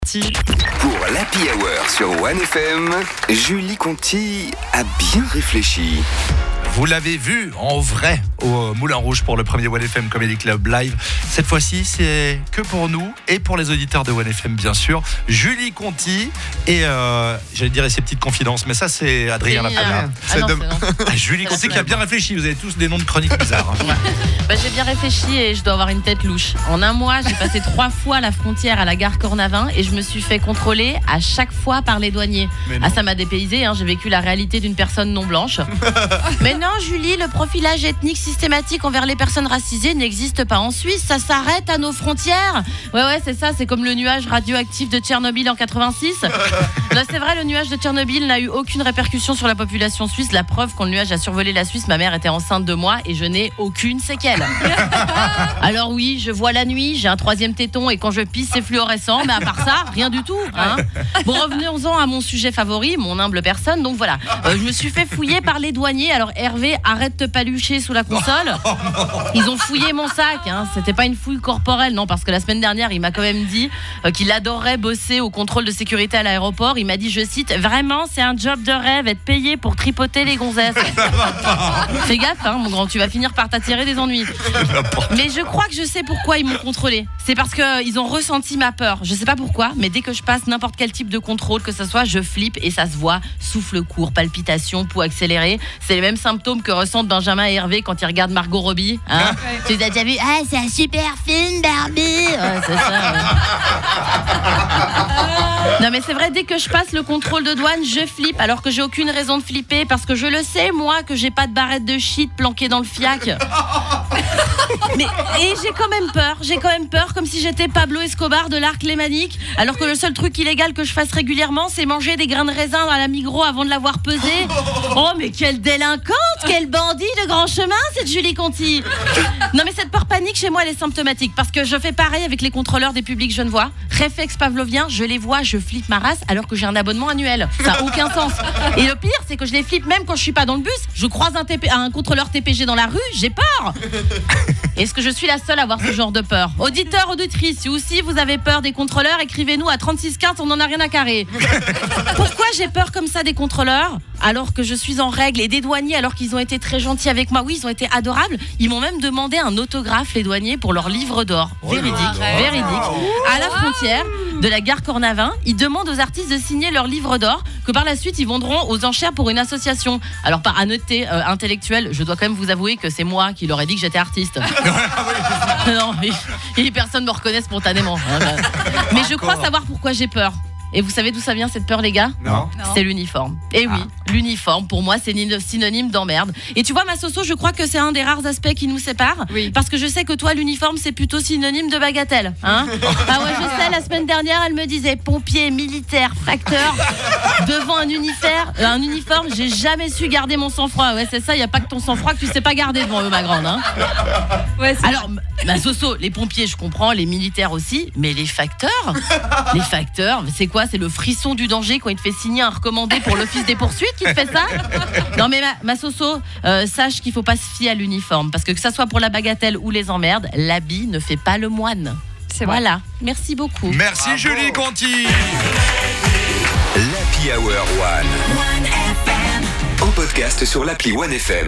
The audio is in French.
Pour l'Happy Hour sur 1FM, Julie Conti a bien réfléchi. Vous l'avez vu en vrai au Moulin Rouge pour le premier 1FM Comedy Club Live. Cette fois-ci, c'est que pour nous et pour les auditeurs de 1FM, bien sûr. Julie Conti et j'allais dire ses petites confidences, mais ça, c'est Adrien Lapierre. Julie Conti qui a bien réfléchi. Vous avez tous des noms de chroniques bizarres. J'ai bien réfléchi et je dois avoir une tête louche. En un mois, j'ai passé 3 fois la frontière à la gare Cornavin et je me suis fait contrôler à chaque fois par les douaniers. Ça m'a dépaysé, j'ai vécu la réalité d'une personne non blanche. Mais non, Julie, le profilage ethnique systématique envers les personnes racisées n'existe pas en Suisse, ça s'arrête à nos frontières. Ouais, c'est ça, c'est comme le nuage radioactif de Tchernobyl en 86. Là, c'est vrai, le nuage de Tchernobyl n'a eu aucune répercussion sur la population suisse. La preuve, quand le nuage a survolé la Suisse, ma mère était enceinte de moi et je n'ai aucune séquelle. Alors oui, je vois la nuit, j'ai un 3e téton et quand je pisse, c'est fluorescent, mais à part ça, rien du tout. Bon, revenons-en à mon sujet favori, mon humble personne. Donc voilà, je me suis fait fouiller par les douaniers. Alors Hervé, arrête de palucher sous la console. Ils ont fouillé mon sac, c'était pas une fouille corporelle, non, parce que la semaine dernière, il m'a quand même dit qu'il adorerait bosser au contrôle de sécurité à l'aéroport. Il m'a dit, je cite, vraiment, c'est un job de rêve, être payé pour tripoter les gonzesses. Fais gaffe, mon grand, tu vas finir par t'attirer des ennuis. Mais je crois que je sais pourquoi ils m'ont contrôlé. C'est parce qu'ils ont ressenti ma peur. Je sais pas pourquoi, mais dès que je passe n'importe quel type de contrôle, que ce soit, je flippe et ça se voit. Souffle court, palpitations, pouls accélérés. C'est les mêmes symptômes que ressentent Benjamin et Hervé quand ils regardent Margot Robbie. Tu les as déjà vus? C'est un super film, Barbie. C'est ça. Non mais c'est vrai, dès que je passe le contrôle de douane, je flippe, alors que j'ai aucune raison de flipper, parce que je le sais, moi, que j'ai pas de barrette de shit planquée dans le fiac. Et j'ai quand même peur, comme si j'étais Pablo Escobar de l'arc lémanique, alors que le seul truc illégal que je fasse régulièrement, c'est manger des grains de raisin dans la Migros avant de l'avoir pesé. Oh mais quelle délinquante, quel bandit de grand chemin, cette Julie Conti. Non mais cette peur panique chez moi, elle est symptomatique, parce que je fais pareil avec les contrôleurs des publics genevois. Réflexe pavlovien, je les vois, je flippe ma race, alors que j'ai un abonnement annuel. Ça n'a aucun sens. Et le pire, c'est que je les flippe même quand je suis pas dans le bus. Je croise un contrôleur TPG dans la rue, j'ai peur. Est-ce que je suis la seule à avoir ce genre de peur? Auditeurs, auditrices, si aussi vous avez peur des contrôleurs, écrivez-nous à 3615, on n'en a rien à carrer. Pourquoi j'ai peur comme ça des contrôleurs, alors que je suis en règle, et des douaniers, alors qu'ils ont été très gentils avec moi? Oui, ils ont été adorables. Ils m'ont même demandé un autographe, les douaniers, pour leur livre d'or. Véridique. À la frontière de la gare Cornavin, ils demandent aux artistes de signer leur livre d'or, que par la suite ils vendront aux enchères pour une association. Alors par honnêteté intellectuelle, je dois quand même vous avouer que c'est moi qui leur ai dit que j'étais artiste. Non, mais personne me reconnaît spontanément. Mais je crois savoir pourquoi j'ai peur. Et vous savez d'où ça vient cette peur, les gars? Non. C'est l'uniforme. Et oui, l'uniforme, pour moi, c'est synonyme d'emmerde. Et tu vois, ma Soso, je crois que c'est un des rares aspects qui nous séparent. Oui. Parce que je sais que toi, l'uniforme, c'est plutôt synonyme de bagatelle. Ah ouais, je sais, la semaine dernière, elle me disait pompier, militaire, facteur. Devant un uniforme, j'ai jamais su garder mon sang-froid. Ouais, c'est ça, il n'y a pas que ton sang-froid que tu sais pas garder devant eux, ma grande. Ouais, alors, ma Soso, les pompiers, je comprends, les militaires aussi, mais les facteurs, c'est quoi? C'est le frisson du danger quand il te fait signer un recommandé pour l'office des poursuites qui te fait ça? Non mais ma Soso, sache qu'il faut pas se fier à l'uniforme, parce que ça soit pour la bagatelle ou les emmerdes, l'habit ne fait pas le moine. C'est vrai. Voilà, merci beaucoup. Merci Julie Conti. L'Happy Hour 1FM en podcast sur l'appli 1FM.